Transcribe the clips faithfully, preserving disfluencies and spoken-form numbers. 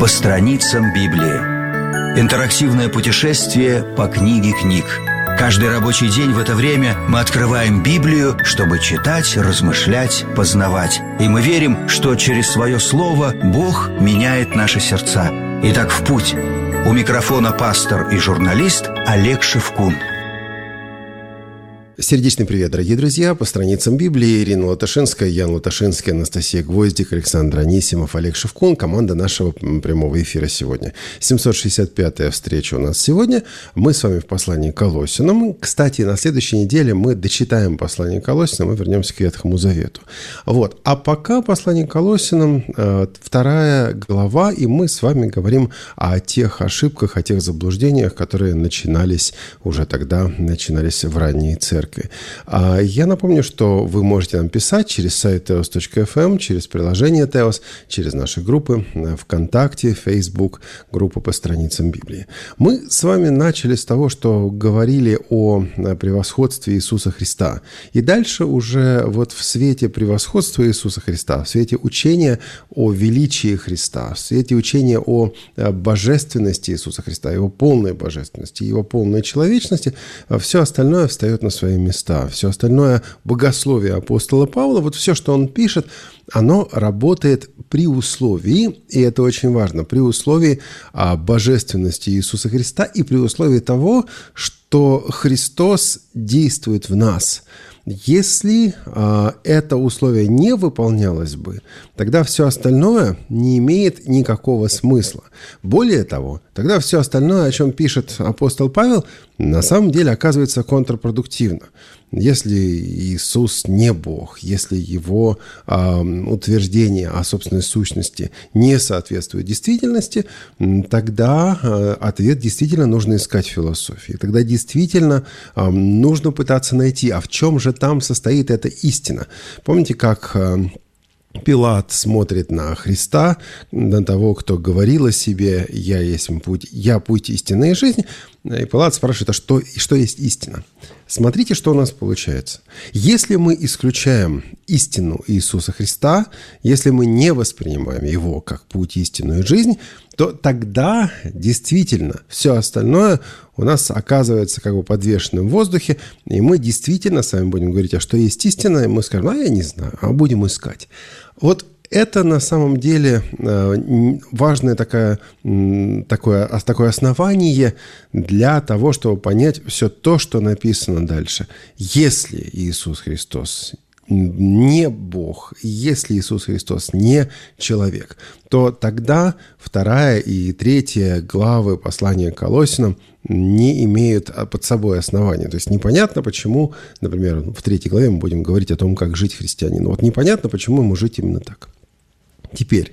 По страницам Библии. Интерактивное путешествие по книге книг. Каждый рабочий день в это время мы открываем Библию, чтобы читать, размышлять, познавать. И мы верим, что через свое слово Бог меняет наши сердца. Итак, в путь. У микрофона пастор и журналист Олег Шевкун. Сердечный привет, дорогие друзья! По страницам Библии Ирина Латашинская, Ян Латашинский, Анастасия Гвоздик, Александр Анисимов, Олег Шевкун. Команда нашего прямого эфира сегодня. семьсот шестьдесят пятая встреча у нас сегодня. Мы с вами в послании к Колоссянам. Кстати, на следующей неделе мы дочитаем послание к Колоссянам и вернемся к Ветхому Завету. Вот. А пока послание к Колоссянам, вторая глава, и мы с вами говорим о тех ошибках, о тех заблуждениях, которые начинались уже тогда, начинались в ранней церкви. Я напомню, что вы можете нам писать через сайт теос точка эф эм, через приложение Теос, через наши группы ВКонтакте, Facebook, группа по страницам Библии. Мы с вами начали с того, что говорили о превосходстве Иисуса Христа. И дальше уже вот в свете превосходства Иисуса Христа, в свете учения о величии Христа, в свете учения о божественности Иисуса Христа, его полной божественности, его полной человечности, все остальное встает на свои места. Все остальное богословие апостола Павла, вот все, что он пишет, оно работает при условии, и это очень важно, при условии божественности Иисуса Христа и при условии того, что Христос действует в нас. Если а, это условие не выполнялось бы, тогда все остальное не имеет никакого смысла. Более того, тогда все остальное, о чем пишет апостол Павел, на самом деле оказывается контрпродуктивно. Если Иисус не Бог, если его а, утверждение о собственной сущности не соответствует действительности, тогда а, ответ действительно нужно искать в философии. Тогда действительно а, нужно пытаться найти, а в чем же там состоит эта истина. Помните, как а, Пилат смотрит на Христа, на того, кто говорил о себе «Я есть путь, я путь истины и жизни», и Пилат спрашивает, а что, что есть истина? Смотрите, что у нас получается. Если мы исключаем истину Иисуса Христа, если мы не воспринимаем Его как путь, истину и жизнь, то тогда действительно все остальное у нас оказывается как бы подвешенным в воздухе, и мы действительно с вами будем говорить, а что есть истина, и мы скажем, а я не знаю, а будем искать. Вот это на самом деле важное такое, такое, такое основание для того, чтобы понять все то, что написано дальше. Если Иисус Христос не Бог, если Иисус Христос не человек, то тогда вторая и третья главы послания к Колоссянам не имеют под собой основания. То есть непонятно, почему, например, в третьей главе мы будем говорить о том, как жить христианину. Вот непонятно, почему ему жить именно так. Теперь,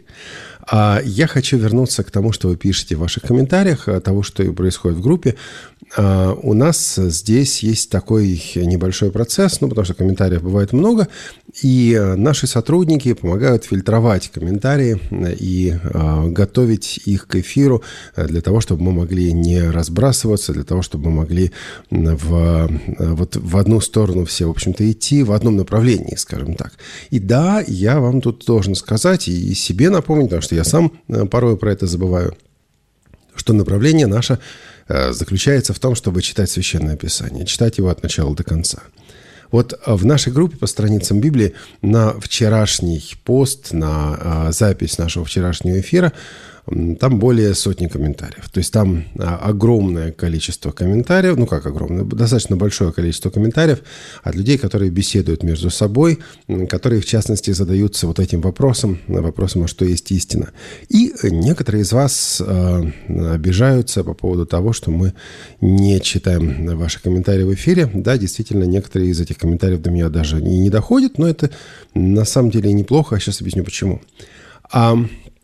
я хочу вернуться к тому, что вы пишете в ваших комментариях, того, что происходит в группе. У нас здесь есть такой небольшой процесс, ну, потому что комментариев бывает много, и наши сотрудники помогают фильтровать комментарии и готовить их к эфиру для того, чтобы мы могли не разбрасываться, для того, чтобы мы могли в, вот в одну сторону все, в общем-то, идти, в одном направлении, скажем так. И да, я вам тут должен сказать и себе напомнить, потому что я сам порой про это забываю, что направление наше заключается в том, чтобы читать Священное Писание, читать его от начала до конца. Вот в нашей группе по страницам Библии на вчерашний пост, на запись нашего вчерашнего эфира, там более сотни комментариев. То есть там огромное количество комментариев, ну как огромное, достаточно большое количество комментариев от людей, которые беседуют между собой, которые, в частности, задаются вот этим вопросом, вопросом, а что есть истина. И некоторые из вас обижаются по поводу того, что мы не читаем ваши комментарии в эфире. Да, действительно, некоторые из этих комментариев до меня даже и не доходят, но это на самом деле неплохо, а сейчас объясню почему. А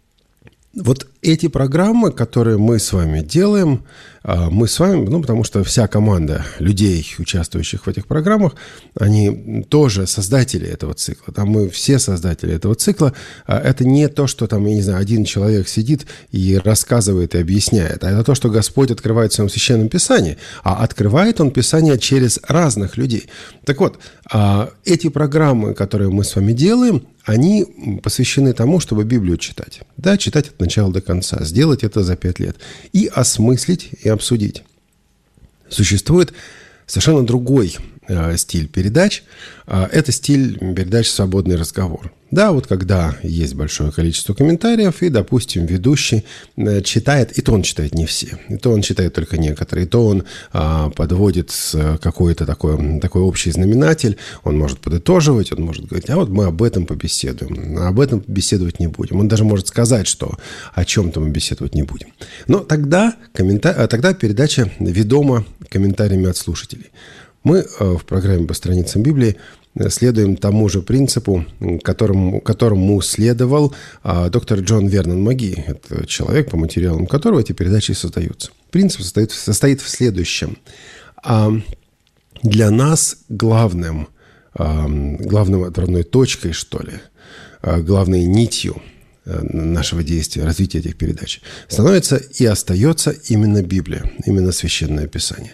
вот эти программы, которые мы с вами делаем, мы с вами, ну, потому что вся команда людей, участвующих в этих программах, они тоже создатели этого цикла. Там мы все создатели этого цикла. Это не то, что там, я не знаю, один человек сидит и рассказывает и объясняет, а это то, что Господь открывает в своем Священном Писании. А открывает Он Писание через разных людей. Так вот, эти программы, которые мы с вами делаем, они посвящены тому, чтобы Библию читать. Да, читать от начала до конца, сделать это за пять лет. И осмыслить, и обсудить. Существует совершенно другой э, стиль передач. Э, это стиль передач «Свободный разговор». Да, вот когда есть большое количество комментариев, и, допустим, ведущий э, читает, и то он читает не все, и то он читает только некоторые, и то он э, подводит какой-то такой, такой общий знаменатель, он может подытоживать, он может говорить, а вот мы об этом побеседуем, а об этом беседовать не будем. Он даже может сказать, что о чем-то мы беседовать не будем. Но тогда, коммента... тогда передача ведома комментариями от слушателей. Мы э, в программе «По страницам Библии» следуем тому же принципу, которому, которому следовал а, доктор Джон Вернон Маги. Это человек, по материалам которого эти передачи создаются. Принцип состоит, состоит в следующем. А, для нас главным, а, главным отправной точкой, что ли, а, главной нитью нашего действия, развития этих передач становится и остается именно Библия, именно Священное Писание.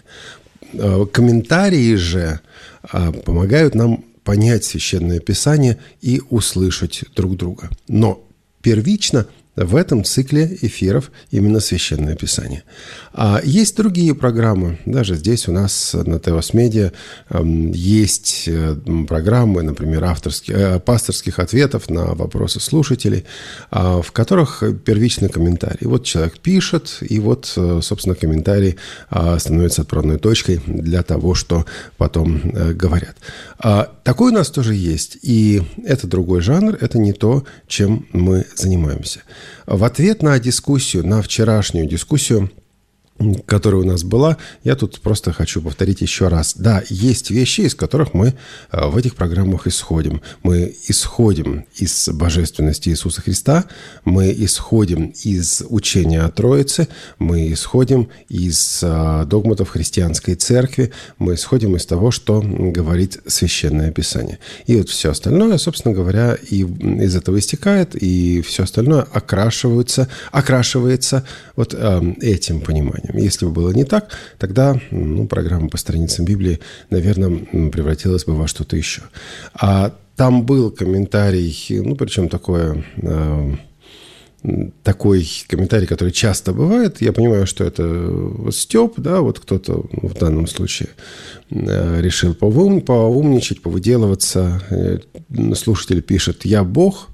Комментарии же помогают нам понять Священное Писание и услышать друг друга. Но первично в этом цикле эфиров именно Священное Писание. А есть другие программы. Даже здесь у нас на Теос Медиа есть программы, например, авторских, пасторских ответов на вопросы слушателей, в которых первичный комментарий. Вот человек пишет, и вот, собственно, комментарий становится отправной точкой для того, что потом говорят. Такой у нас тоже есть. И это другой жанр, это не то, чем мы занимаемся. В ответ на дискуссию, на вчерашнюю дискуссию, которая у нас была, я тут просто хочу повторить еще раз. Да, есть вещи, из которых мы в этих программах исходим. Мы исходим из божественности Иисуса Христа, мы исходим из учения о Троице, мы исходим из догматов христианской церкви, мы исходим из того, что говорит Священное Писание. И вот все остальное, собственно говоря, и из этого истекает, и все остальное окрашивается, окрашивается вот этим пониманием. Если бы было не так, тогда ну, программа «По страницам Библии», наверное, превратилась бы во что-то еще. А там был комментарий, ну, причем такое, э, такой комментарий, который часто бывает. Я понимаю, что это стёб, да, вот кто-то в данном случае э, решил поум, поумничать, повыделываться. Э, слушатель пишет «Я Бог».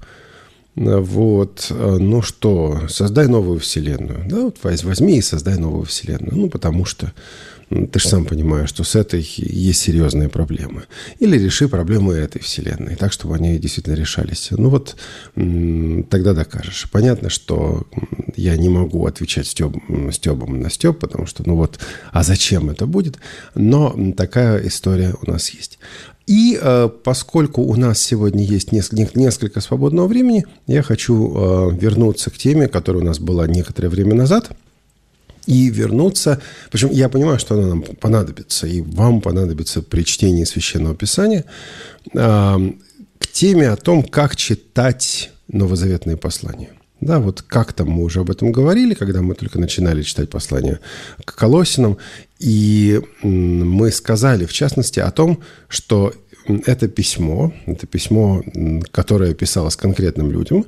Вот, ну что, создай новую вселенную. Да, вот возьми и создай новую вселенную. Ну, потому что ты же сам понимаешь, что с этой есть серьезные проблемы. Или реши проблемы этой вселенной, так, чтобы они действительно решались. Ну вот, тогда докажешь. Понятно, что я не могу отвечать стёб, стёбом на стёб, потому что, ну вот, а зачем это будет? Но такая история у нас есть. И э, поскольку у нас сегодня есть несколько, несколько свободного времени, я хочу э, вернуться к теме, которая у нас была некоторое время назад, и вернуться, причем я понимаю, что она нам понадобится, и вам понадобится при чтении Священного Писания, э, к теме о том, как читать новозаветные послания. Да, вот как-то мы уже об этом говорили, когда мы только начинали читать послание к Колоссянам, и мы сказали, в частности, о том, что это письмо, это письмо, которое писалось конкретным людям,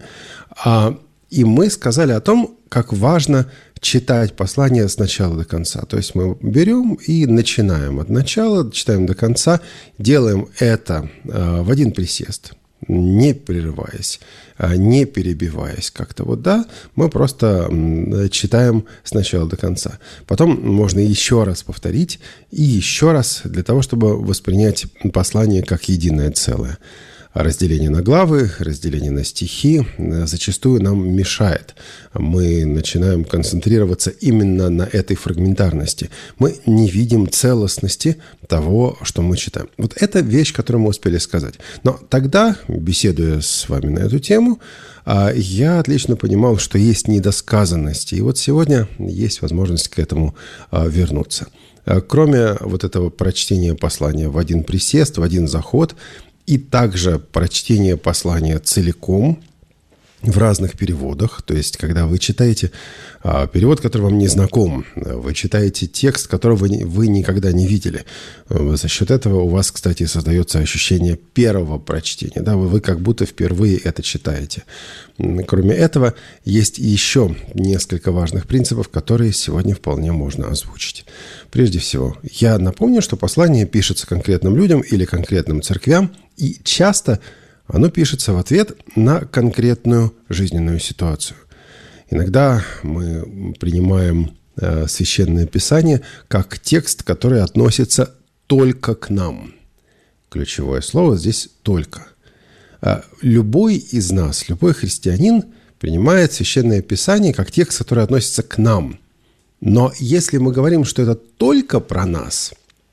и мы сказали о том, как важно читать послание с начала до конца. То есть мы берем и начинаем от начала, читаем до конца, делаем это в один присест, не прерываясь, не перебиваясь как-то. Вот да, мы просто читаем с начала до конца. Потом можно еще раз повторить и еще раз для того, чтобы воспринять послание как единое целое. Разделение на главы, разделение на стихи зачастую нам мешает. Мы начинаем концентрироваться именно на этой фрагментарности. Мы не видим целостности того, что мы читаем. Вот это вещь, которую мы успели сказать. Но тогда, беседуя с вами на эту тему, я отлично понимал, что есть недосказанности. И вот сегодня есть возможность к этому вернуться. Кроме вот этого прочтения послания в один присест, в один заход, и также прочтение послания целиком, в разных переводах. То есть, когда вы читаете а, перевод, который вам не знаком, вы читаете текст, которого вы, вы никогда не видели. За счет этого у вас, кстати, создается ощущение первого прочтения. Да? Вы, вы как будто впервые это читаете. Кроме этого, есть еще несколько важных принципов, которые сегодня вполне можно озвучить. Прежде всего, я напомню, что послание пишется конкретным людям или конкретным церквям, и часто оно пишется в ответ на конкретную жизненную ситуацию. Иногда мы принимаем э, Священное Писание как текст, который относится только к нам. Ключевое слово здесь «только». Э, любой из нас, любой христианин принимает Священное Писание как текст, который относится к нам. Но если мы говорим, что это только про нас,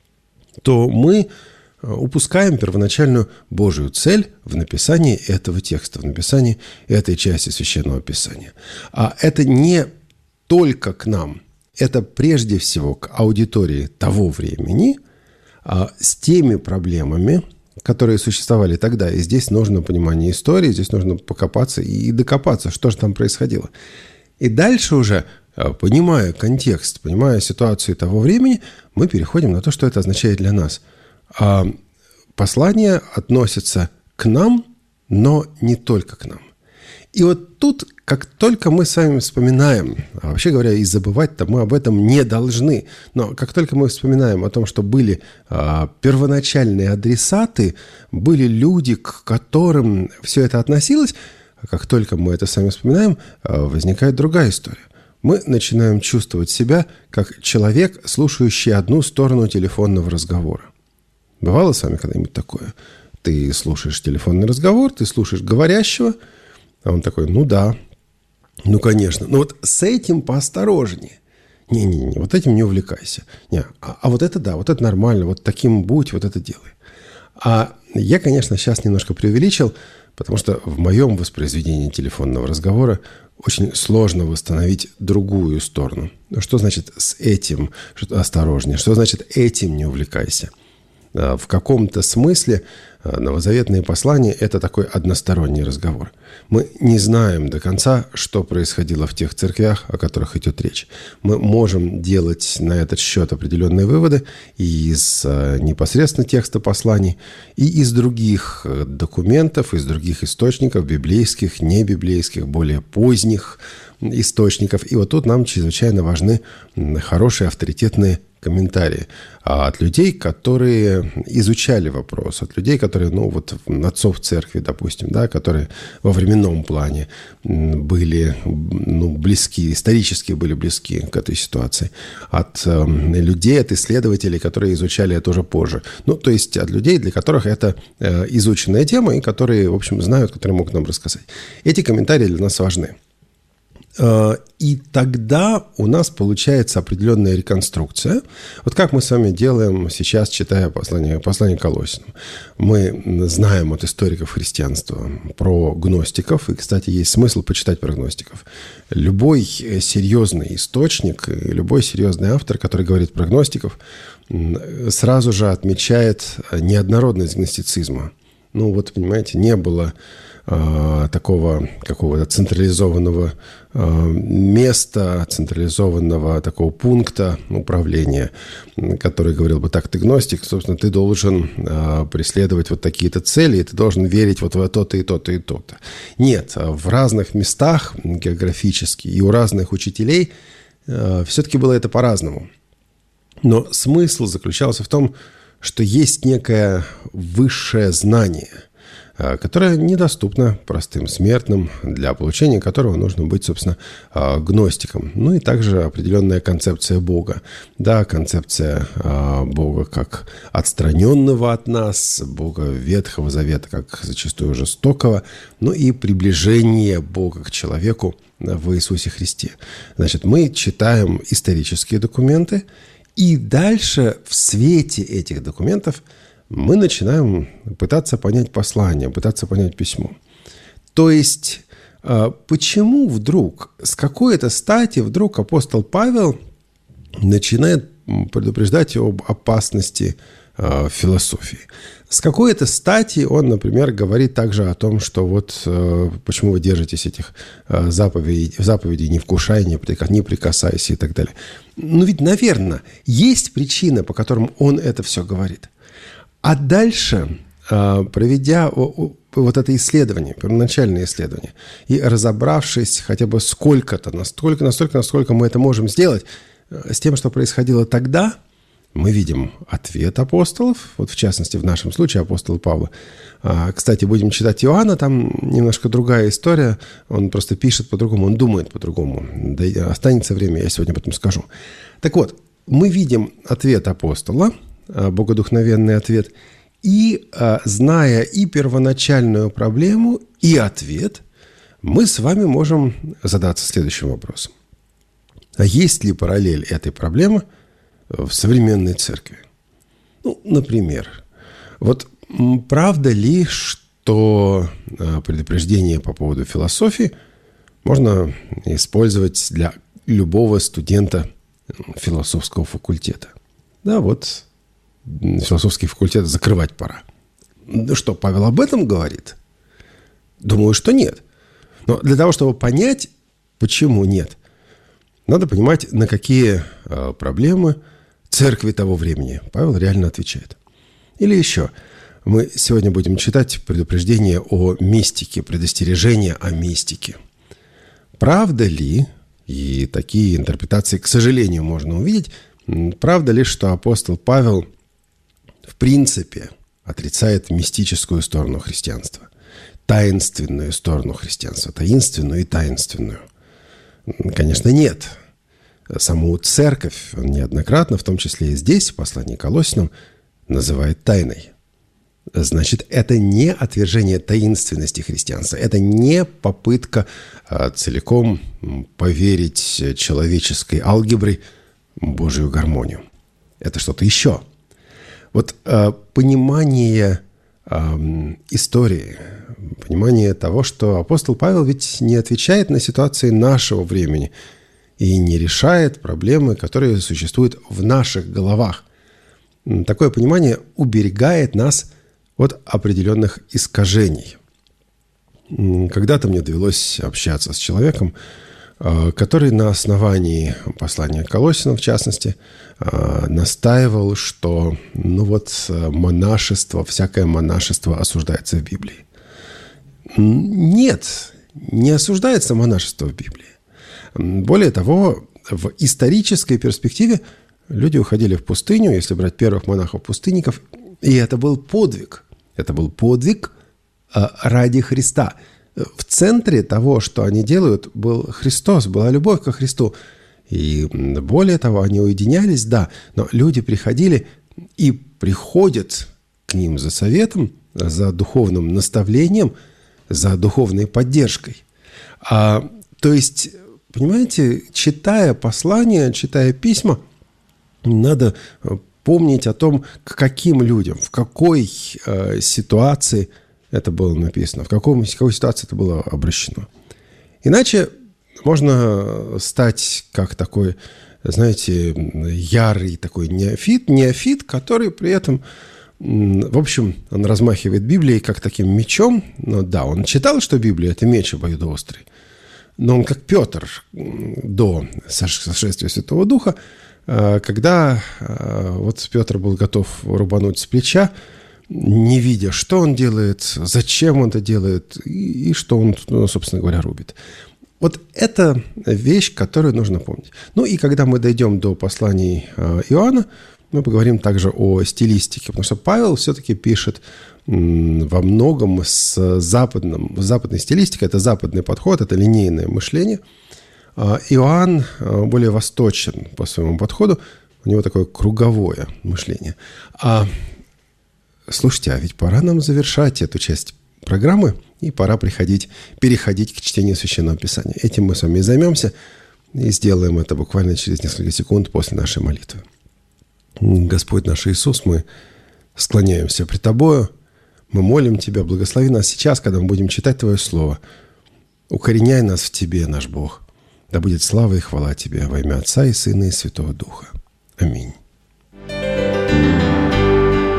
то мы упускаем первоначальную Божию цель в написании этого текста, в написании этой части Священного Писания. А это не только к нам, это прежде всего к аудитории того времени, а с теми проблемами, которые существовали тогда. И здесь нужно понимание истории, здесь нужно покопаться и докопаться, что же там происходило. И дальше уже, понимая контекст, понимая ситуацию того времени, мы переходим на то, что это означает для нас. А послание относится к нам, но не только к нам. И вот тут, как только мы с вами вспоминаем, а вообще говоря, и забывать-то мы об этом не должны, но как только мы вспоминаем о том, что были а, первоначальные адресаты, были люди, к которым все это относилось, как только мы это сами вспоминаем, а, возникает другая история. Мы начинаем чувствовать себя как человек, слушающий одну сторону телефонного разговора. Бывало с вами когда-нибудь такое? Ты слушаешь телефонный разговор, ты слушаешь говорящего, а он такой: ну да, ну конечно. Но вот с этим поосторожнее. Не-не-не, вот этим не увлекайся. Не, а, а вот это да, вот это нормально, вот таким будь, вот это делай. А я, конечно, сейчас немножко преувеличил, потому что в моем воспроизведении телефонного разговора очень сложно восстановить другую сторону. Что значит с этим осторожнее? Что значит этим не увлекайся? В каком-то смысле новозаветные послания – это такой односторонний разговор. Мы не знаем до конца, что происходило в тех церквях, о которых идет речь. Мы можем делать на этот счет определенные выводы и из непосредственно текста посланий, и из других документов, из других источников, библейских, небиблейских, более поздних источников. И вот тут нам чрезвычайно важны хорошие авторитетные комментарии от людей, которые изучали вопрос, от людей, которые, ну, вот отцов церкви, допустим, да, которые во временном плане были, ну, близки, исторически были близки к этой ситуации, от э, людей, от исследователей, которые изучали это уже позже. Ну, то есть от людей, для которых это э, изученная тема и которые, в общем, знают, которые могут нам рассказать. Эти комментарии для нас важны. И тогда у нас получается определенная реконструкция. Вот как мы с вами делаем сейчас, читая послание, послание Колоссянам. Мы знаем от историков христианства про гностиков. И, кстати, есть смысл почитать про гностиков. Любой серьезный источник, любой серьезный автор, который говорит про гностиков, сразу же отмечает неоднородность гностицизма. Ну вот, понимаете, не было такого какого-то централизованного места, централизованного такого пункта управления, который говорил бы: так, ты гностик, собственно, ты должен преследовать вот такие-то цели, и ты должен верить вот в то-то и то-то и то-то. Нет, в разных местах географически и у разных учителей все-таки было это по-разному. Но смысл заключался в том, что есть некое высшее знание, которое недоступно простым смертным, для получения которого нужно быть, собственно, гностиком. Ну и также определенная концепция Бога. Да, концепция Бога как отстраненного от нас, Бога Ветхого Завета как зачастую жестокого, ну и приближение Бога к человеку в Иисусе Христе. Значит, мы читаем исторические документы, и дальше в свете этих документов мы начинаем пытаться понять послание, пытаться понять письмо. То есть, почему вдруг, с какой-то стати вдруг апостол Павел начинает предупреждать об опасности э, философии. С какой-то стати он, например, говорит также о том, что вот э, почему вы держитесь этих э, заповедей, заповедей «не вкушай, не, прикас, не прикасайся» и так далее. Ну ведь, наверное, есть причина, по которым он это все говорит. А дальше, э, проведя вот это исследование, первоначальное исследование, и разобравшись хотя бы сколько-то, настолько, настолько, насколько мы это можем сделать, э, с тем, что происходило тогда, мы видим ответ апостолов, вот в частности, в нашем случае апостола Павла. Кстати, будем читать Иоанна, там немножко другая история, он просто пишет по-другому, он думает по-другому. Да останется время, я сегодня об этом скажу. Так вот, мы видим ответ апостола, богодухновенный ответ, и, зная и первоначальную проблему, и ответ, мы с вами можем задаться следующим вопросом. А есть ли параллель этой проблемы в современной церкви? Ну, например, вот правда ли, что предупреждение по поводу философии можно использовать для любого студента философского факультета? Да, вот философский факультет закрывать пора. Да что, Павел об этом говорит? Думаю, что нет. Но для того, чтобы понять, почему нет, надо понимать, на какие проблемы церкви того времени Павел реально отвечает. Или еще, мы сегодня будем читать предупреждение о мистике, предостережение о мистике. Правда ли, и такие интерпретации, к сожалению, можно увидеть, правда ли, что апостол Павел в принципе отрицает мистическую сторону христианства, таинственную сторону христианства, таинственную и таинственную? Конечно, нет. Саму церковь он неоднократно, в том числе и здесь, в послании к Колоссянам, называет тайной. Значит, это не отвержение таинственности христианства, это не попытка а, целиком поверить человеческой алгебре Божию гармонию. Это что-то еще. Вот а, понимание а, истории, понимание того, что апостол Павел ведь не отвечает на ситуации нашего времени и не решает проблемы, которые существуют в наших головах. Такое понимание уберегает нас от определенных искажений. Когда-то мне довелось общаться с человеком, который на основании послания к Колоссянам, в частности, настаивал, что ну вот монашество, всякое монашество осуждается в Библии. Нет, не осуждается монашество в Библии. Более того, в исторической перспективе люди уходили в пустыню, если брать первых монахов-пустынников, и это был подвиг. Это был подвиг ради Христа. В центре того, что они делают, был Христос, была любовь ко Христу. И более того, они уединялись, да, но люди приходили и приходят к ним за советом, за духовным наставлением, за духовной поддержкой. А, то есть, понимаете, читая послания, читая письма, надо помнить о том, к каким людям, в какой э, ситуации это было написано, в, каком, в какой ситуации это было обращено. Иначе можно стать как такой, знаете, ярый такой неофит, неофит, который при этом, в общем, он размахивает Библией как таким мечом. Но да, он читал, что Библия – это меч обоюдоострый. Но он как Петр до сошествия Святого Духа, когда вот Петр был готов рубануть с плеча, не видя, что он делает, зачем он это делает и что он, ну, собственно говоря, рубит. Вот это вещь, которую нужно помнить. Ну и когда мы дойдем до посланий Иоанна, мы поговорим также о стилистике, потому что Павел все-таки пишет во многом с западным, с западной стилистикой, это западный подход, это линейное мышление. Иоанн более восточен по своему подходу, у него такое круговое мышление. А слушайте, а ведь пора нам завершать эту часть программы, и пора приходить, переходить к чтению Священного Писания. Этим мы с вами и займемся, и сделаем это буквально через несколько секунд после нашей молитвы. Господь наш Иисус, мы склоняемся пред Тобою, мы молим Тебя, благослови нас сейчас, когда мы будем читать Твое Слово. Укореняй нас в Тебе, наш Бог. Да будет слава и хвала Тебе во имя Отца и Сына и Святого Духа. Аминь.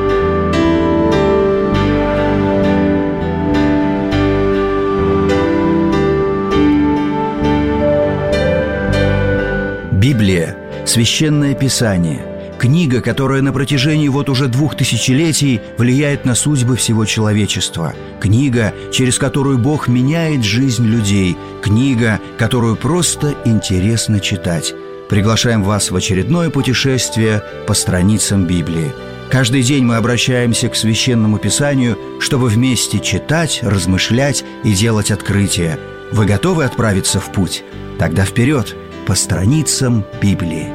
Библия – священное писание, книга, которая на протяжении вот уже двух тысячелетий влияет на судьбы всего человечества, книга, через которую Бог меняет жизнь людей, книга, которую просто интересно читать. Приглашаем вас в очередное путешествие по страницам Библии. Каждый день мы обращаемся к Священному Писанию, чтобы вместе читать, размышлять и делать открытия. Вы готовы отправиться в путь? Тогда вперед! По страницам Библии.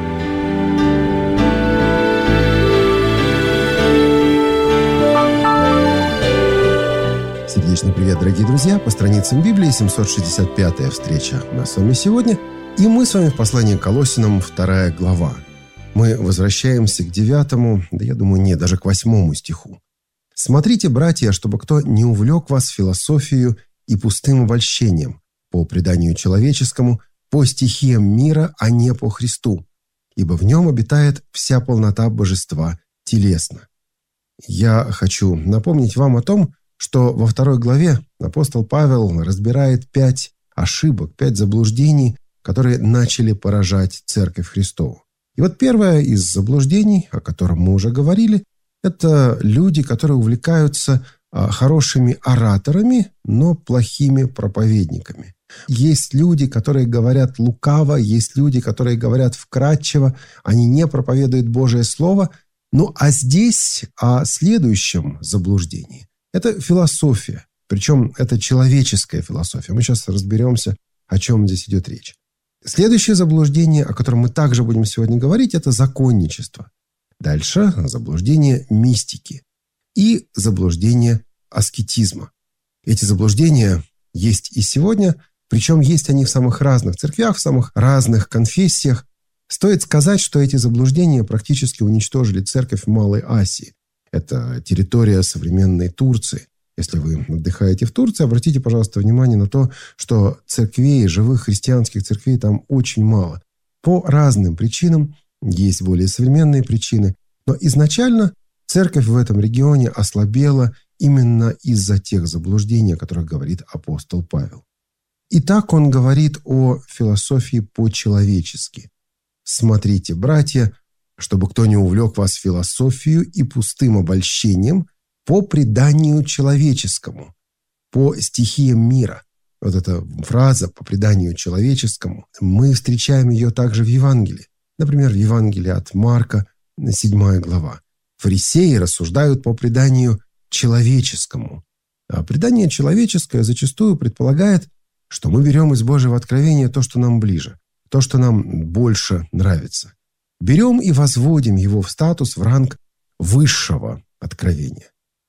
Сердечный привет, дорогие друзья! По страницам Библии, семьсот шестьдесят пятая встреча у нас с вами сегодня. И мы с вами в послании к Колоссянам, вторая глава. Мы возвращаемся к девятому, да я думаю, нет, даже к восьмому стиху. «Смотрите, братья, чтобы кто не увлек вас философию и пустым обольщением, по преданию человеческому, по стихиям мира, а не по Христу, ибо в нем обитает вся полнота божества телесно». Я хочу напомнить вам о том, что во второй главе апостол Павел разбирает пять ошибок, пять заблуждений, которые начали поражать Церковь Христову. И вот первое из заблуждений, о котором мы уже говорили, это люди, которые увлекаются хорошими ораторами, но плохими проповедниками. Есть люди, которые говорят лукаво, есть люди, которые говорят вкратчиво, они не проповедуют Божие Слово. Ну а здесь о следующем заблуждении. Это философия, причем это человеческая философия. Мы сейчас разберемся, о чем здесь идет речь. Следующее заблуждение, о котором мы также будем сегодня говорить, это законничество. Дальше заблуждение мистики и заблуждение аскетизма. Эти заблуждения есть и сегодня, причем есть они в самых разных церквях, в самых разных конфессиях. Стоит сказать, что эти заблуждения практически уничтожили церковь в Малой Асии. Это территория современной Турции. Если вы отдыхаете в Турции, обратите, пожалуйста, внимание на то, что церквей, живых христианских церквей там очень мало. По разным причинам, есть более современные причины, но изначально церковь в этом регионе ослабела именно из-за тех заблуждений, о которых говорит апостол Павел. Итак, он говорит о философии по-человечески. «Смотрите, братья, чтобы кто не увлек вас философию и пустым обольщением по преданию человеческому, по стихиям мира». Вот эта фраза «по преданию человеческому», мы встречаем ее также в Евангелии. Например, в Евангелии от Марка, седьмая глава. Фарисеи рассуждают по преданию человеческому. А предание человеческое зачастую предполагает, что мы берем из Божьего откровения то, что нам ближе, то, что нам больше нравится. Берем и возводим его в статус, в ранг высшего откровения.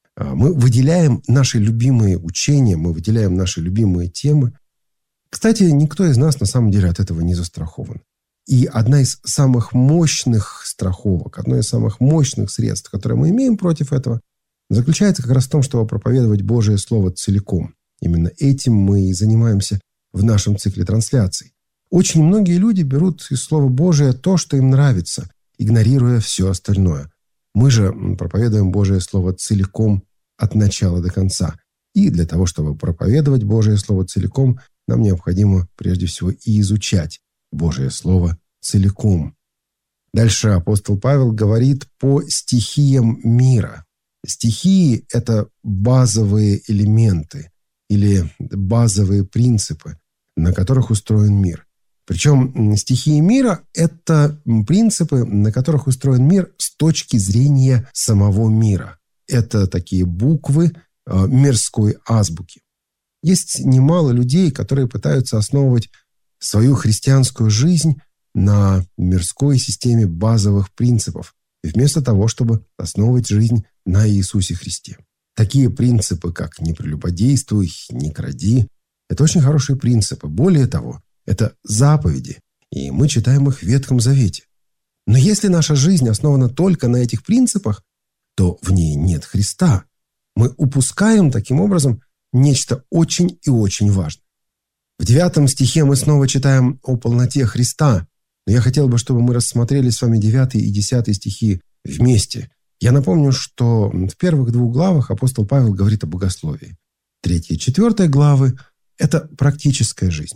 Мы выделяем наши любимые учения, мы выделяем наши любимые темы. Кстати, никто из нас на самом деле от этого не застрахован. И одна из самых мощных страховок, одно из самых мощных средств, которые мы имеем против этого, заключается как раз в том, чтобы проповедовать Божие Слово целиком. Именно этим мы и занимаемся в нашем цикле трансляций. Очень многие люди берут из Слова Божия то, что им нравится, игнорируя все остальное. Мы же проповедуем Божие Слово целиком от начала до конца. И для того, чтобы проповедовать Божие Слово целиком, нам необходимо прежде всего и изучать Божие Слово целиком. Дальше апостол Павел говорит по стихиям мира. Стихии – это базовые элементы или базовые принципы, на которых устроен мир. Причем стихии мира – это принципы, на которых устроен мир с точки зрения самого мира. Это такие буквы мирской азбуки. Есть немало людей, которые пытаются основывать свою христианскую жизнь на мирской системе базовых принципов, вместо того, чтобы основывать жизнь на Иисусе Христе. Такие принципы, как «не прелюбодействуй», «не кради» – это очень хорошие принципы. Более того, это заповеди, и мы читаем их в Ветхом Завете. Но если наша жизнь основана только на этих принципах, то в ней нет Христа. Мы упускаем таким образом нечто очень и очень важное. В девятом стихе мы снова читаем о полноте Христа. Но я хотел бы, чтобы мы рассмотрели с вами девятый и десятый стихи вместе. Я напомню, что в первых двух главах апостол Павел говорит о богословии. Третья и четвертая главы – это практическая жизнь.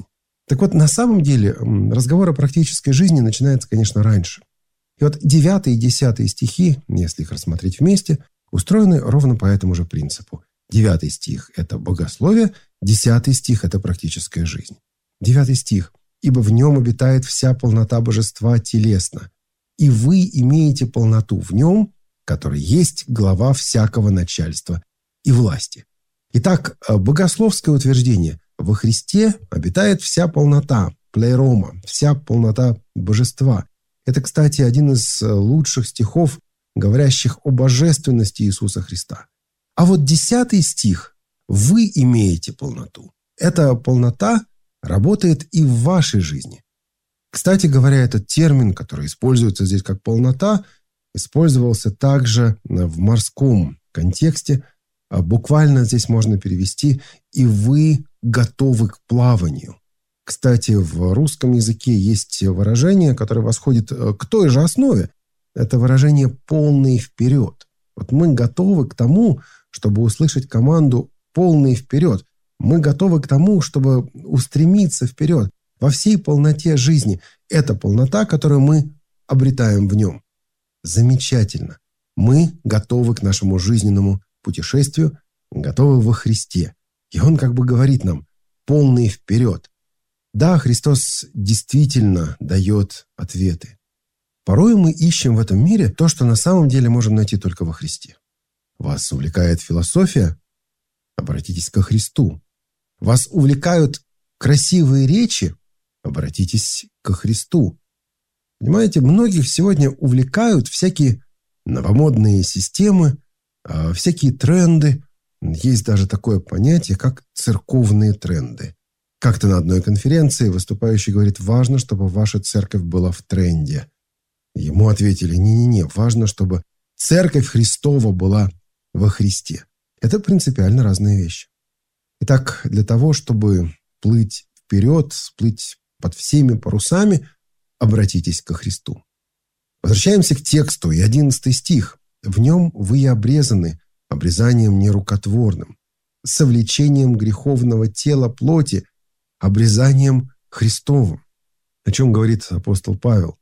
Так вот, на самом деле, разговор о практической жизни начинается, конечно, раньше. И вот девятый и десятый стихи, если их рассмотреть вместе, устроены ровно по этому же принципу. Девятый стих – это богословие, десятый стих – это практическая жизнь. Девятый стих. «Ибо в нем обитает вся полнота божества телесно, и вы имеете полноту в нем, который есть глава всякого начальства и власти». Итак, богословское утверждение: во Христе обитает вся полнота, плейрома, вся полнота божества. Это, кстати, один из лучших стихов, говорящих о божественности Иисуса Христа. А вот десятый стих: «Вы имеете полноту». Эта полнота работает и в вашей жизни. Кстати говоря, этот термин, который используется здесь как полнота, использовался также в морском контексте. Буквально здесь можно перевести «и вы готовы к плаванию». Кстати, в русском языке есть выражение, которое восходит к той же основе. Это выражение «полный вперед». Вот мы готовы к тому, чтобы услышать команду «полный вперед». Мы готовы к тому, чтобы устремиться вперед во всей полноте жизни. Это полнота, которую мы обретаем в нем. Замечательно. Мы готовы к нашему жизненному путешествию, готовы во Христе. И Он как бы говорит нам: полный вперед. Да, Христос действительно дает ответы. Порой мы ищем в этом мире то, что на самом деле можем найти только во Христе. Вас увлекает философия? Обратитесь ко Христу. Вас увлекают красивые речи? Обратитесь ко Христу. Понимаете, многих сегодня увлекают всякие новомодные системы, всякие тренды. Есть даже такое понятие, как церковные тренды. Как-то на одной конференции выступающий говорит: важно, чтобы ваша церковь была в тренде. Ему ответили: не-не-не, важно, чтобы церковь Христова была во Христе. Это принципиально разные вещи. Итак, для того, чтобы плыть вперед, плыть под всеми парусами, обратитесь ко Христу. Возвращаемся к тексту, и одиннадцатый стих. «В нем вы и обрезаны обрезанием нерукотворным, совлечением греховного тела плоти, обрезанием Христовым». О чем говорит апостол Павел?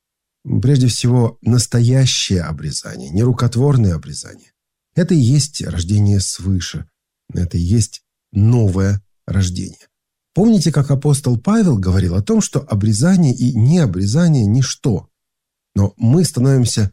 Прежде всего, настоящее обрезание, нерукотворное обрезание. Это и есть рождение свыше. Это и есть новое рождение. Помните, как апостол Павел говорил о том, что обрезание и необрезание – ничто. Но мы становимся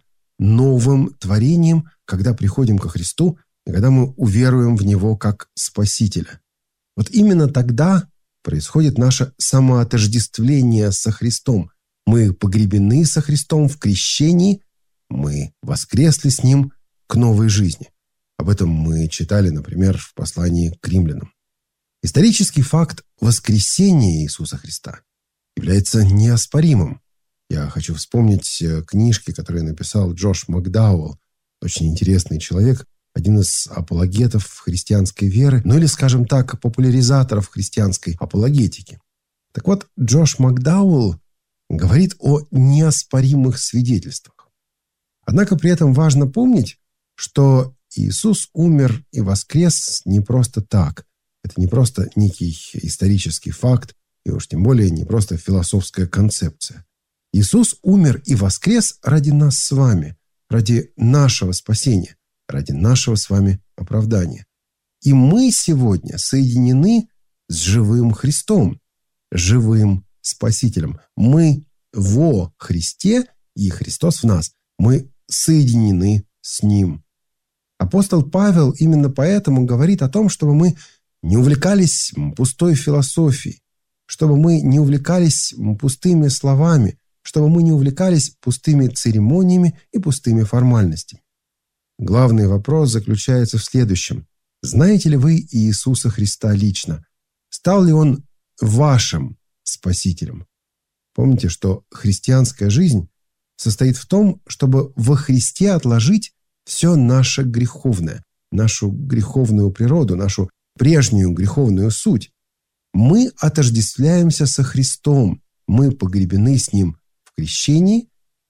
новым творением, когда приходим ко Христу, и когда мы уверуем в Него как Спасителя. Вот именно тогда происходит наше самоотождествление со Христом. Мы погребены со Христом в крещении, мы воскресли с Ним к новой жизни. Об этом мы читали, например, в послании к римлянам. Исторический факт воскресения Иисуса Христа является неоспоримым. Я хочу вспомнить книжки, которые написал Джош Макдауэлл, очень интересный человек, один из апологетов христианской веры, ну или, скажем так, популяризаторов христианской апологетики. Так вот, Джош Макдауэлл говорит о неоспоримых свидетельствах. Однако при этом важно помнить, что Иисус умер и воскрес не просто так. Это не просто некий исторический факт, и уж тем более не просто философская концепция. Иисус умер и воскрес ради нас с вами, ради нашего спасения, ради нашего с вами оправдания. И мы сегодня соединены с живым Христом, живым Спасителем. Мы во Христе, и Христос в нас. Мы соединены с Ним. Апостол Павел именно поэтому говорит о том, чтобы мы не увлекались пустой философией, чтобы мы не увлекались пустыми словами, чтобы мы не увлекались пустыми церемониями и пустыми формальностями. Главный вопрос заключается в следующем. Знаете ли вы Иисуса Христа лично? Стал ли Он вашим Спасителем? Помните, что христианская жизнь состоит в том, чтобы во Христе отложить все наше греховное, нашу греховную природу, нашу прежнюю греховную суть. Мы отождествляемся со Христом, мы погребены с Ним в крещении,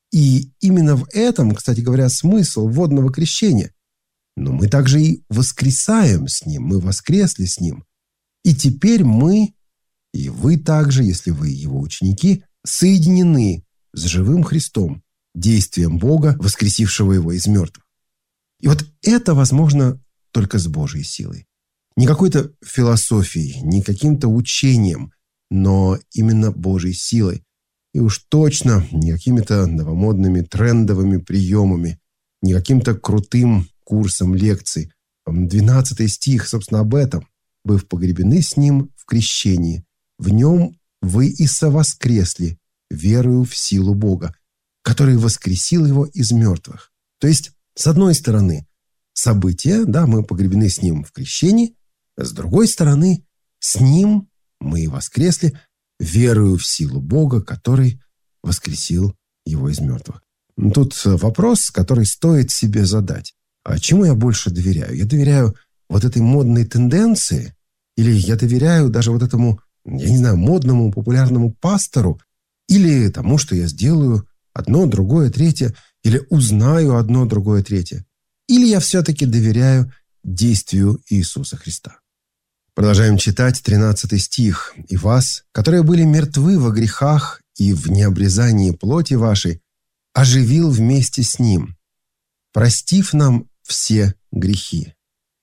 и именно в этом, кстати говоря, смысл водного крещения. Но мы также и воскресаем с Ним, мы воскресли с Ним. И теперь мы и вы также, если вы его ученики, соединены с живым Христом, действием Бога, воскресившего его из мертвых. И вот это возможно только с Божьей силой. Не какой-то философией, не каким-то учением, но именно Божьей силой. И уж точно не какими-то новомодными трендовыми приемами, не каким-то крутым курсом лекций. двенадцатый стих, собственно, об этом. «Быв погребены с ним в крещении, в нем вы и совоскресли, верою в силу Бога, который воскресил его из мертвых». То есть, с одной стороны, события, да, мы погребены с ним в крещении, с другой стороны, с ним мы и воскресли, верою в силу Бога, который воскресил его из мертвых. Тут вопрос, который стоит себе задать. А чему я больше доверяю? Я доверяю вот этой модной тенденции? Или я доверяю даже вот этому, я не знаю, модному, популярному пастору? Или тому, что я сделаю одно, другое, третье? Или узнаю одно, другое, третье? Или я все-таки доверяю действию Иисуса Христа? Продолжаем читать тринадцатый стих. «И вас, которые были мертвы во грехах и в необрезании плоти вашей, оживил вместе с Ним, простив нам все грехи».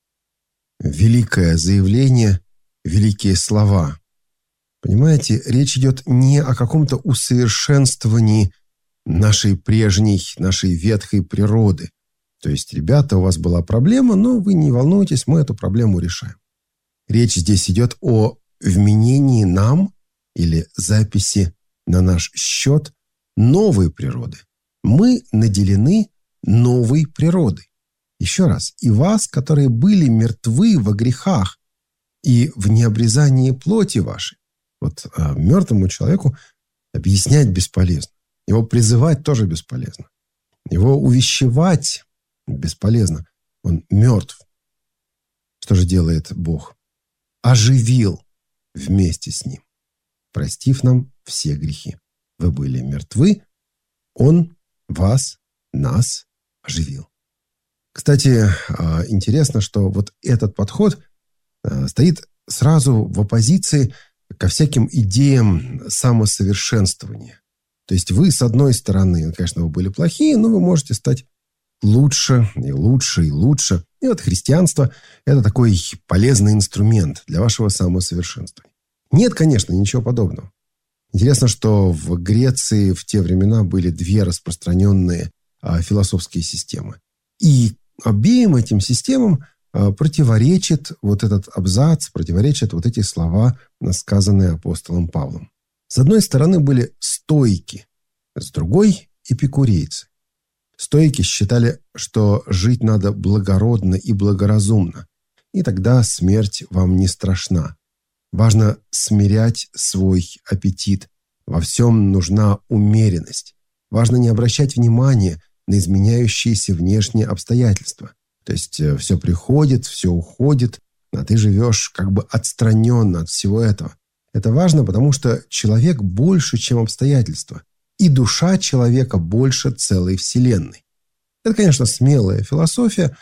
Великое заявление, великие слова. Понимаете, речь идет не о каком-то усовершенствовании нашей прежней, нашей ветхой природы. То есть, ребята, у вас была проблема, но вы не волнуйтесь, мы эту проблему решаем. Речь здесь идет о вменении нам или записи на наш счет новой природы. Мы наделены новой природой. Еще раз, и вас, которые были мертвы во грехах и в необрезании плоти вашей. Вот а мертвому человеку объяснять бесполезно. Его призывать тоже бесполезно. Его увещевать бесполезно. Он мертв. Что же делает Бог? Оживил вместе с Ним, простив нам все грехи. Вы были мертвы, Он вас, нас оживил. Кстати, интересно, что вот этот подход стоит сразу в оппозиции ко всяким идеям самосовершенствования. То есть вы, с одной стороны, конечно, вы были плохие, но вы можете стать лучше и лучше и лучше. И вот христианство – это такой полезный инструмент для вашего самосовершенствования. Нет, конечно, ничего подобного. Интересно, что в Греции в те времена были две распространенные а, философские системы. И обеим этим системам а, противоречит вот этот абзац, противоречат вот эти слова, сказанные апостолом Павлом. С одной стороны были стоики, с другой – эпикурейцы. Стоики считали, что жить надо благородно и благоразумно, и тогда смерть вам не страшна. Важно смирять свой аппетит. Во всем нужна умеренность. Важно не обращать внимания на изменяющиеся внешние обстоятельства. То есть все приходит, все уходит, а ты живешь как бы отстраненно от всего этого. Это важно, потому что человек больше, чем обстоятельства. И душа человека больше целой вселенной. Это, конечно, смелая философия,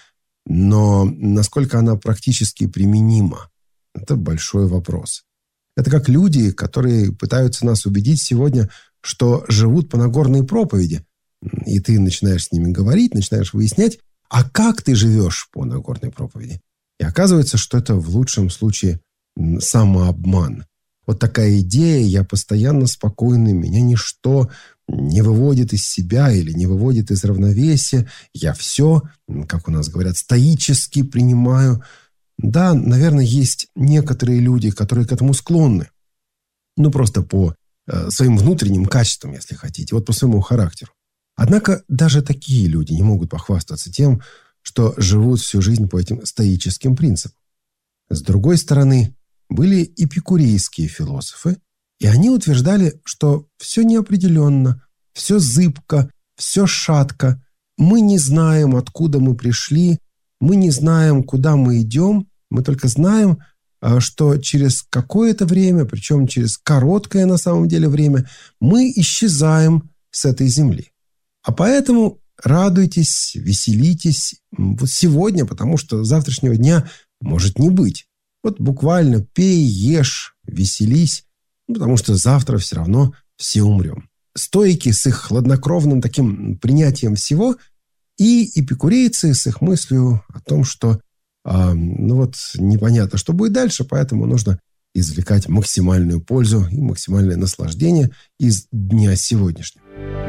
но насколько она практически применима, это большой вопрос. Это как люди, которые пытаются нас убедить сегодня, что живут по Нагорной проповеди. И ты начинаешь с ними говорить, начинаешь выяснять, а как ты живешь по Нагорной проповеди. И оказывается, что это в лучшем случае самообман. Вот такая идея, я постоянно спокойный, меня ничто не выводит из себя или не выводит из равновесия. Я все, как у нас говорят, стоически принимаю. Да, наверное, есть некоторые люди, которые к этому склонны. Ну, просто по э, своим внутренним качествам, если хотите, вот по своему характеру. Однако даже такие люди не могут похвастаться тем, что живут всю жизнь по этим стоическим принципам. С другой стороны, были эпикурейские философы, и они утверждали, что все неопределенно, все зыбко, все шатко. Мы не знаем, откуда мы пришли, мы не знаем, куда мы идем, мы только знаем, что через какое-то время, причем через короткое на самом деле время, мы исчезаем с этой земли. А поэтому радуйтесь, веселитесь вот сегодня, потому что завтрашнего дня может не быть. Вот буквально пей, ешь, веселись, Ну, потому что завтра все равно все умрем. Стоики с их хладнокровным таким принятием всего, и эпикурейцы с их мыслью о том, что э, ну вот непонятно, что будет дальше, поэтому нужно извлекать максимальную пользу и максимальное наслаждение из дня сегодняшнего.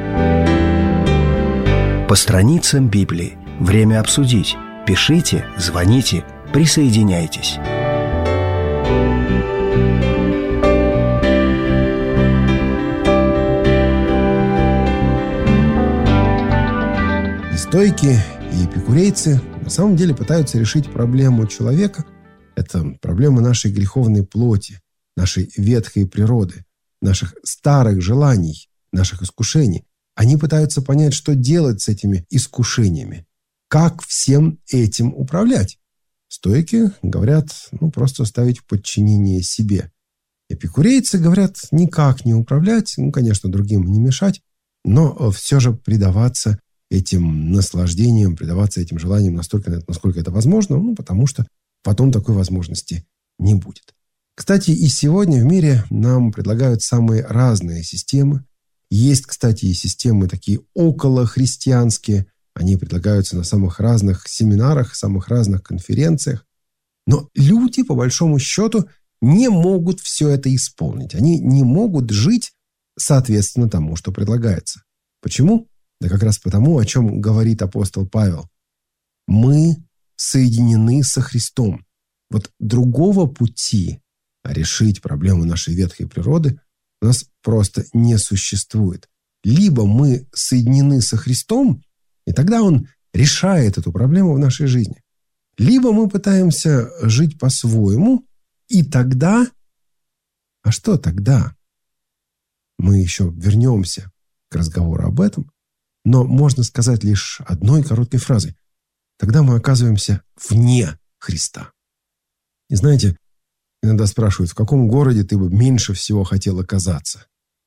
По страницам Библии. Время обсудить. Пишите, звоните, присоединяйтесь. И стойки, и эпикурейцы на самом деле пытаются решить проблему человека. Это проблема нашей греховной плоти, нашей ветхой природы, наших старых желаний, наших искушений. Они пытаются понять, что делать с этими искушениями, как всем этим управлять. Стоики говорят, ну, просто ставить в подчинение себе. Эпикурейцы говорят, никак не управлять, ну, конечно, другим не мешать, но все же предаваться этим наслаждениям, предаваться этим желаниям настолько, насколько это возможно, ну, потому что потом такой возможности не будет. Кстати, и сегодня в мире нам предлагают самые разные системы. Есть, кстати, и системы такие околохристианские. Они предлагаются на самых разных семинарах, самых разных конференциях. Но люди, по большому счету, не могут все это исполнить. Они не могут жить соответственно тому, что предлагается. Почему? Да как раз потому, о чем говорит апостол Павел. Мы соединены со Христом. Вот другого пути решить проблему нашей ветхой природы у нас просто не существует. Либо мы соединены со Христом, и тогда Он решает эту проблему в нашей жизни. Либо мы пытаемся жить по-своему, и тогда... А что тогда? Мы еще вернемся к разговору об этом, но можно сказать лишь одной короткой фразой. Тогда мы оказываемся вне Христа. И знаете, иногда спрашивают, в каком городе ты бы меньше всего хотел оказаться?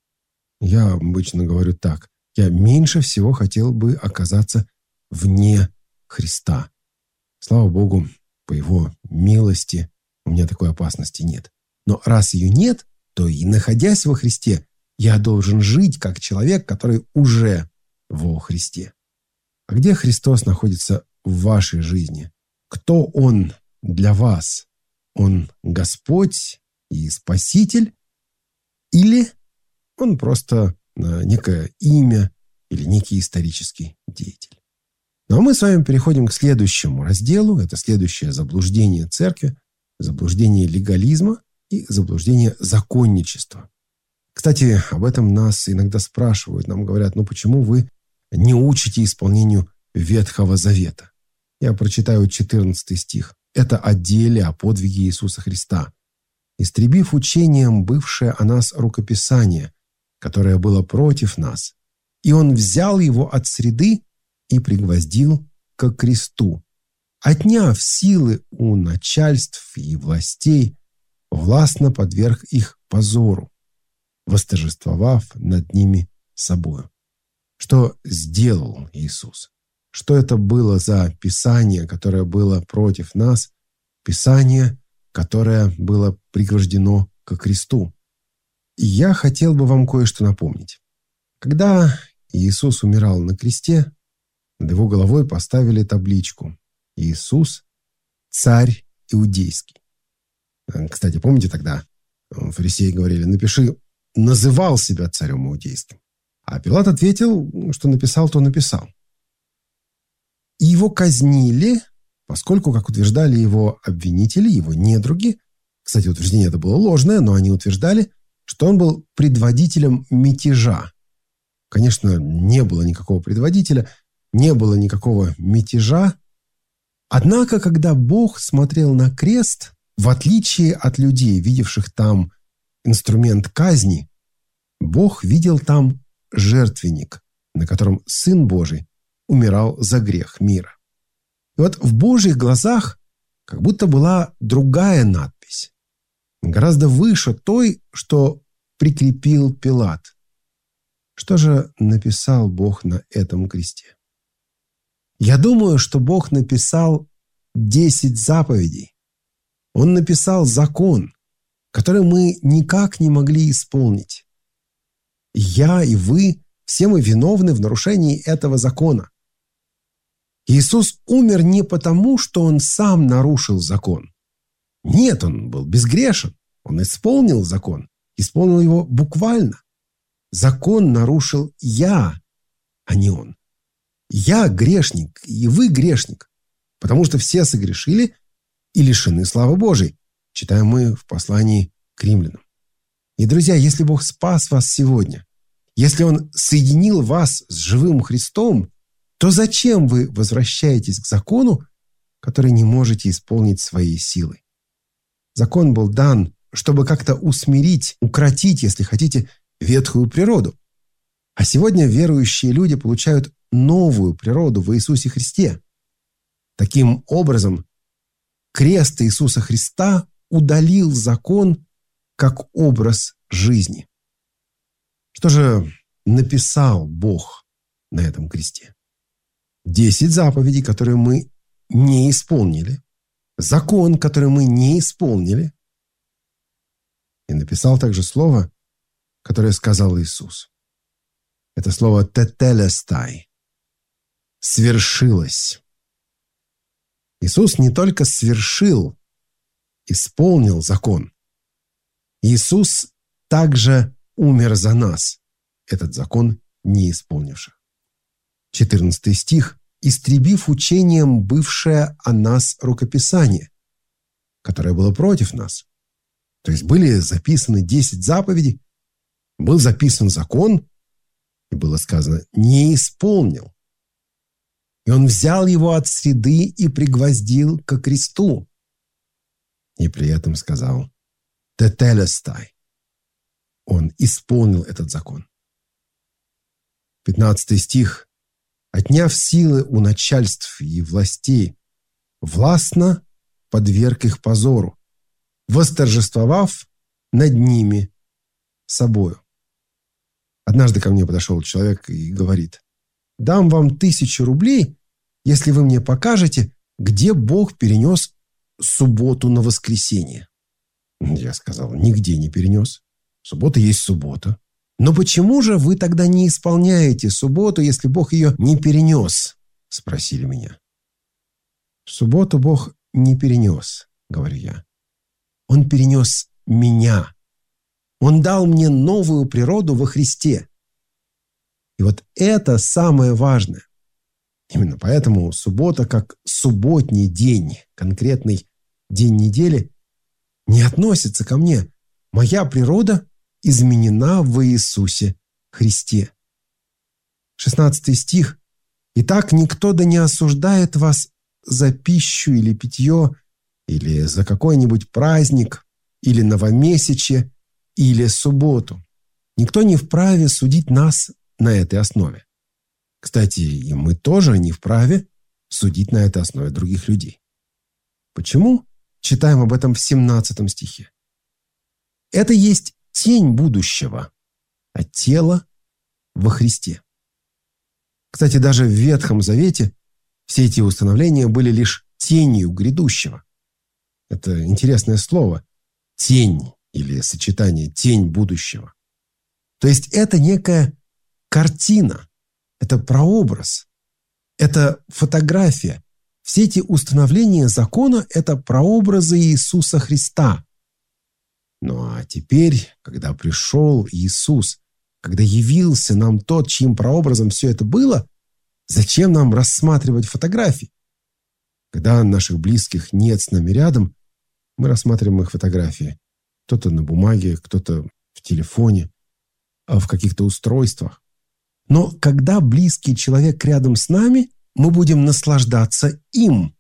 Я обычно говорю так. Я меньше всего хотел бы оказаться вне Христа. Слава Богу, по Его милости у меня такой опасности нет. Но раз ее нет, то и находясь во Христе, я должен жить как человек, который уже во Христе. А где Христос находится в вашей жизни? Кто Он для вас? Он Господь и Спаситель? Или Он просто некое имя или некий исторический деятель? Ну а мы с вами переходим к следующему разделу. Это следующее заблуждение церкви, заблуждение легализма и заблуждение законничества. Кстати, об этом нас иногда спрашивают. Нам говорят, ну почему вы не учите исполнению Ветхого Завета? Я прочитаю четырнадцатый стих. Это о деле, о подвиге Иисуса Христа. «Истребив учением бывшее о нас рукописание, которое было против нас, и Он взял его от среды и пригвоздил ко кресту, отняв силы у начальств и властей, властно подверг их позору, восторжествовав над ними собою». Что сделал Иисус? Что это было за Писание, которое было против нас? Писание, которое было пригвождено ко кресту. И я хотел бы вам кое-что напомнить. Когда Иисус умирал на кресте, над Его головой поставили табличку «Иисус, царь иудейский». Кстати, помните тогда фарисеи говорили, напиши «называл себя царем иудейским». А Пилат ответил, что написал, то написал. И его казнили, поскольку, как утверждали его обвинители, его недруги, кстати, утверждение это было ложное, но они утверждали, что он был предводителем мятежа. Конечно, не было никакого предводителя, не было никакого мятежа. Однако, когда Бог смотрел на крест, в отличие от людей, видевших там инструмент казни, Бог видел там жертвенник, на котором Сын Божий умирал за грех мира. И вот в Божьих глазах как будто была другая надпись, гораздо выше той, что прикрепил Пилат. Что же написал Бог на этом кресте? Я думаю, что Бог написал десять заповедей. Он написал закон. которые мы никак не могли исполнить. Я и вы, все мы виновны в нарушении этого закона. Иисус умер не потому, что Он сам нарушил закон. Нет, Он был безгрешен. Он исполнил закон. Исполнил его буквально. Закон нарушил я, а не Он. Я грешник, и вы грешник, потому что все согрешили и лишены славы Божией. Читаем мы в послании к римлянам. И, друзья, если Бог спас вас сегодня, если Он соединил вас с живым Христом, то зачем вы возвращаетесь к закону, который не можете исполнить своей силой? Закон был дан, чтобы как-то усмирить, укротить, если хотите, ветхую природу. А сегодня верующие люди получают новую природу в Иисусе Христе. Таким образом, крест Иисуса Христа удалил закон как образ жизни. Что же написал Бог на этом кресте? Десять заповедей, которые мы не исполнили. Закон, который мы не исполнили. И написал также слово, которое сказал Иисус. Это слово «тетелестай». Свершилось. Иисус не только свершил, исполнил закон. Иисус также умер за нас, этот закон не исполнивших. четырнадцатый стих. «Истребив учением бывшее о нас рукописание, которое было против нас». То есть были записаны десять заповедей, был записан закон, и было сказано «не исполнил». И Он взял его от среды и пригвоздил ко кресту. И при этом сказал «тетелестай». Он исполнил этот закон. пятнадцатый стих. «Отняв силы у начальств и властей, властно подверг их позору, восторжествовав над ними собою». Однажды ко мне подошел человек и говорит: «Дам вам тысячу рублей, если вы мне покажете, где Бог перенес субботу на воскресенье». Я сказал: «Нигде не перенес. Суббота есть суббота». «Но почему же вы тогда не исполняете субботу, если Бог ее не перенес?» – спросили меня. «Субботу Бог не перенес», – говорю я. «Он перенес меня. Он дал мне новую природу во Христе». И вот это самое важное. Именно поэтому суббота, как субботний день, конкретный день недели, не относится ко мне. Моя природа изменена в Иисусе Христе. шестнадцатый стих. «Итак, никто да не осуждает вас за пищу или питье, или за какой-нибудь праздник, или новомесячье, или субботу. Никто не вправе судить нас на этой основе». Кстати, и мы тоже не вправе судить на этой основе других людей. Почему? Читаем об этом в семнадцатом стихе. Это есть тень будущего, а тело во Христе. Кстати, даже в Ветхом Завете все эти установления были лишь тенью грядущего. Это интересное слово – тень или сочетание тень будущего. То есть это некая картина, это прообраз, это фотография. Все эти установления закона – это прообразы Иисуса Христа. Ну а теперь, когда пришел Иисус, когда явился нам тот, чьим прообразом все это было, зачем нам рассматривать фотографии? Когда наших близких нет с нами рядом, мы рассматриваем их фотографии. Кто-то на бумаге, кто-то в телефоне, а в каких-то устройствах. Но когда близкий человек рядом с нами, мы будем наслаждаться им.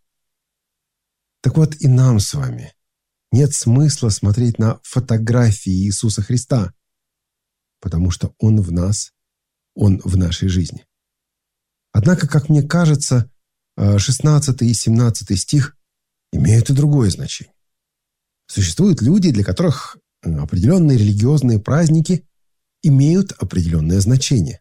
Так вот и нам с вами нет смысла смотреть на фотографии Иисуса Христа, потому что Он в нас, Он в нашей жизни. Однако, как мне кажется, шестнадцатый и семнадцатый стих имеют и другое значение. Существуют люди, для которых определенные религиозные праздники имеют определенное значение.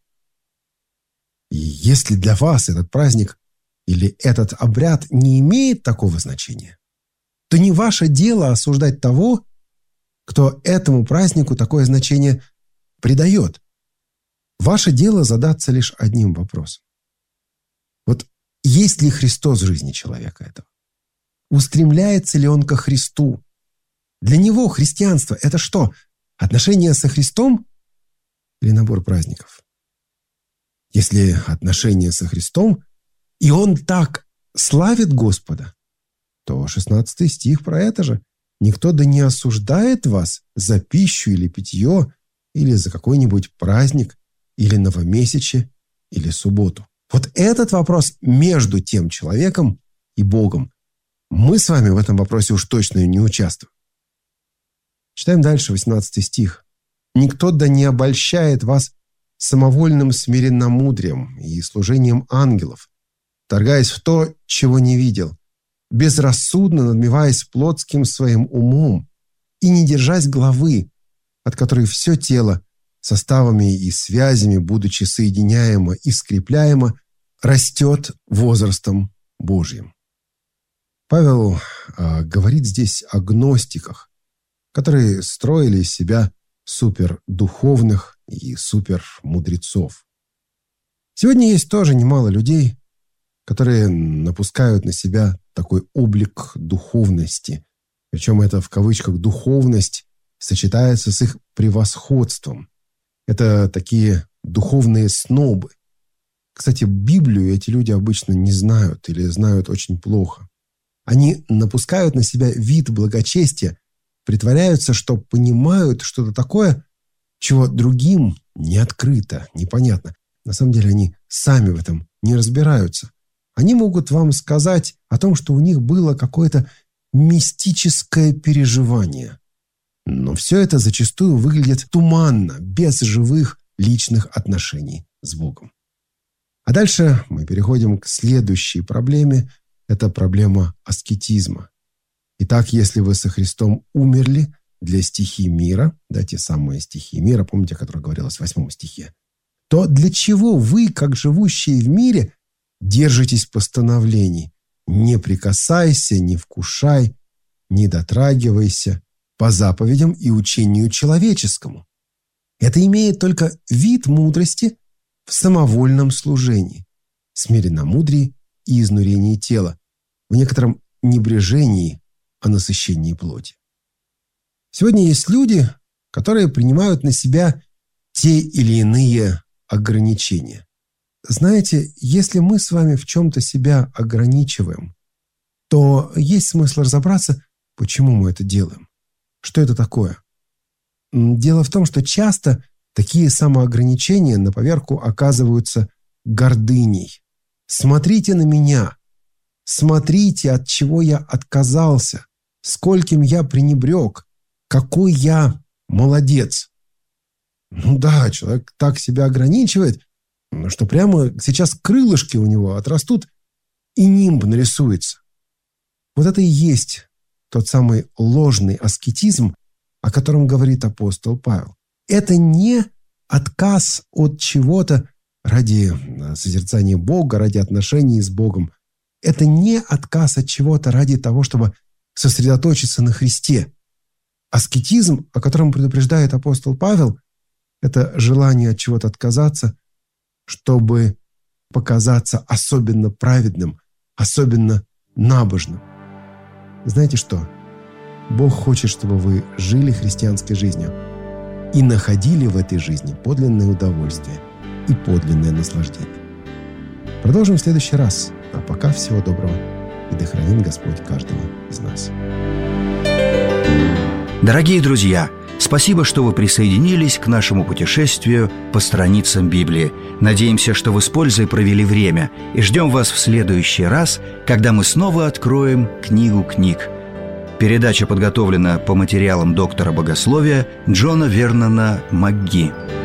И если для вас этот праздник или этот обряд не имеет такого значения, то не ваше дело осуждать того, кто этому празднику такое значение придает. Ваше дело задаться лишь одним вопросом. Вот есть ли Христос в жизни человека этого? Устремляется ли он ко Христу? Для него христианство – это что? Отношения со Христом или набор праздников? Если отношения со Христом, и он так славит Господа, то шестнадцатый стих про это же. «Никто да не осуждает вас за пищу или питье, или за какой-нибудь праздник, или новомесяче, или субботу». Вот этот вопрос между тем человеком и Богом. Мы с вами в этом вопросе уж точно не участвуем. Читаем дальше, восемнадцатый стих. «Никто да не обольщает вас самовольным смиренномудрием и служением ангелов, торгаясь в то, чего не видел, безрассудно надмеваясь плотским своим умом и не держась главы, от которой все тело, составами и связями, будучи соединяемо и скрепляемо, растет возрастом Божьим». Павел э, говорит здесь о гностиках, которые строили из себя супердуховных и супермудрецов. Сегодня есть тоже немало людей, которые напускают на себя такой облик духовности. Причем это в кавычках «духовность» сочетается с их превосходством. Это такие духовные снобы. Кстати, Библию эти люди обычно не знают или знают очень плохо. Они напускают на себя вид благочестия, притворяются, что понимают что-то такое, чего другим не открыто, непонятно. На самом деле они сами в этом не разбираются. Они могут вам сказать о том, что у них было какое-то мистическое переживание. Но все это зачастую выглядит туманно, без живых личных отношений с Богом. А дальше мы переходим к следующей проблеме. Это проблема аскетизма. Итак, если вы со Христом умерли для стихий мира, да, те самые стихии мира, помните, о которых говорилось в восьмом стихе, то для чего вы, как живущие в мире, держитесь постановлений? Не прикасайся, не вкушай, не дотрагивайся по заповедям и учению человеческому. Это имеет только вид мудрости в самовольном служении, смиренномудрии и изнурении тела, в некотором небрежении о насыщении плоти. Сегодня есть люди, которые принимают на себя те или иные ограничения. Знаете, если мы с вами в чем-то себя ограничиваем, то есть смысл разобраться, почему мы это делаем. Что это такое? Дело в том, что часто такие самоограничения на поверку оказываются гордыней. Смотрите на меня. Смотрите, от чего я отказался. Скольким я пренебрег. Какой я молодец. Ну да, человек так себя ограничивает, что прямо сейчас крылышки у него отрастут, и нимб нарисуется. Вот это и есть тот самый ложный аскетизм, о котором говорит апостол Павел. Это не отказ от чего-то ради созерцания Бога, ради отношений с Богом. Это не отказ от чего-то ради того, чтобы сосредоточиться на Христе. Аскетизм, о котором предупреждает апостол Павел, это желание от чего-то отказаться, чтобы показаться особенно праведным, особенно набожным. Знаете что? Бог хочет, чтобы вы жили христианской жизнью и находили в этой жизни подлинное удовольствие и подлинное наслаждение. Продолжим в следующий раз. А пока всего доброго. И да хранит Господь каждого из нас. Дорогие друзья, спасибо, что вы присоединились к нашему путешествию по страницам Библии. Надеемся, что вы с пользой провели время, и ждем вас в следующий раз, когда мы снова откроем книгу книг. Передача подготовлена по материалам доктора богословия Джона Вернона МакГи.